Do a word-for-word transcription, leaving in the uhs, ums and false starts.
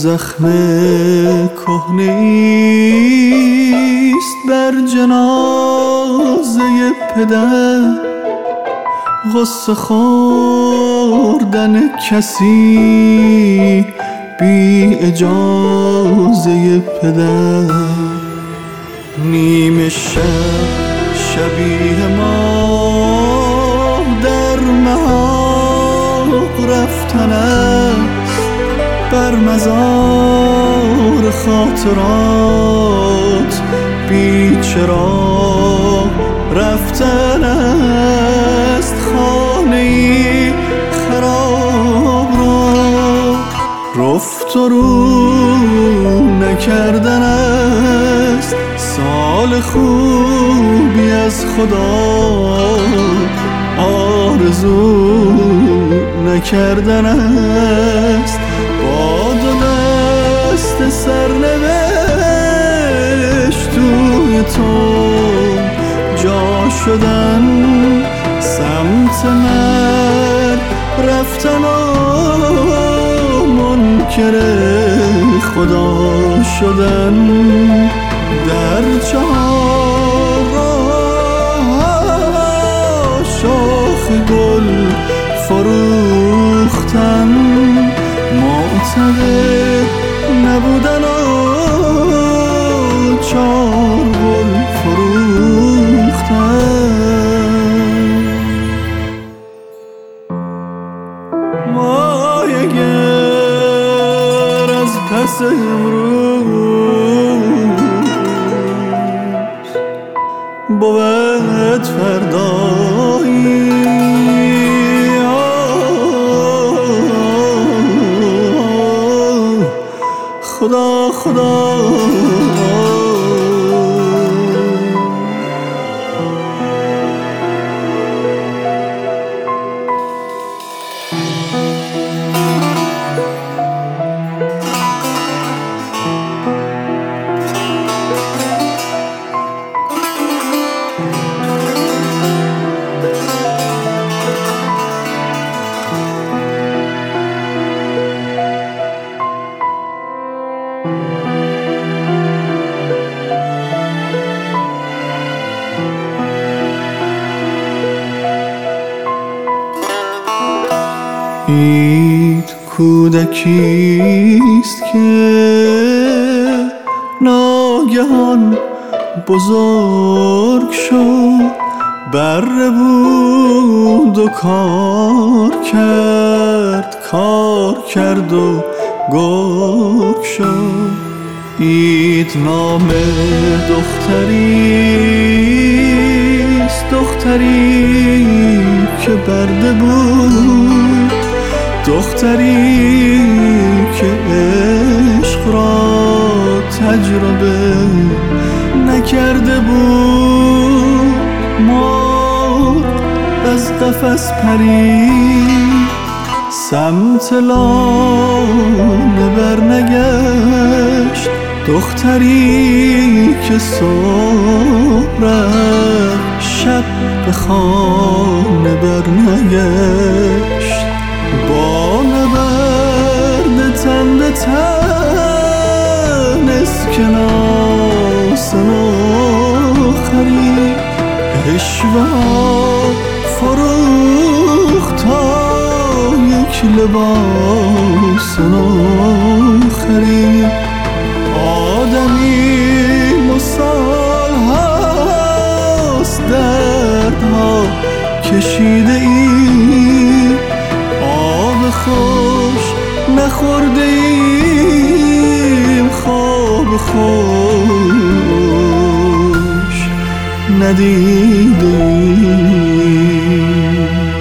زخم کهنه‌ایست بر جنازه پدر، غصه خوردن کسی بی اجازه پدر. نیمه شب شبیه ما در محاق رفتن است، بر مزار خاطرات بی چراغ رفتن است. خانه‌ای خراب را رفت و رو نکردن است، سال خوبی از خدا آرزو نکردن است. با دو دست سرنوشت توی تو جا شدن، سمت مرگ رفتن و منکر خدا شدن. در چهار راه شاخ گل فروختن، معتقد نبودن و چار گل فروختن. وای اگر از پس امروز بود فردایی، خدا خدا عید کودکیست که ناگهان بزرگ شد، بره بود و کار کرد، کار کرد و گرگ شد. عید نام دختریست، دختری که برده بود، دختری که عشق را تجربه نکرده بود. مرغ از قفس پرید، سمت لانه برنگشت، دختری که صبح رفت شب به خانه برنگشت. با نبرد تن به تن اسکناس آخری، عشوه فروخت تا یک لباس آخری. آدمی مسال هاست دردها کشیده ای، آب خوش نخورده ایم، خواب خوش ندیده ایم.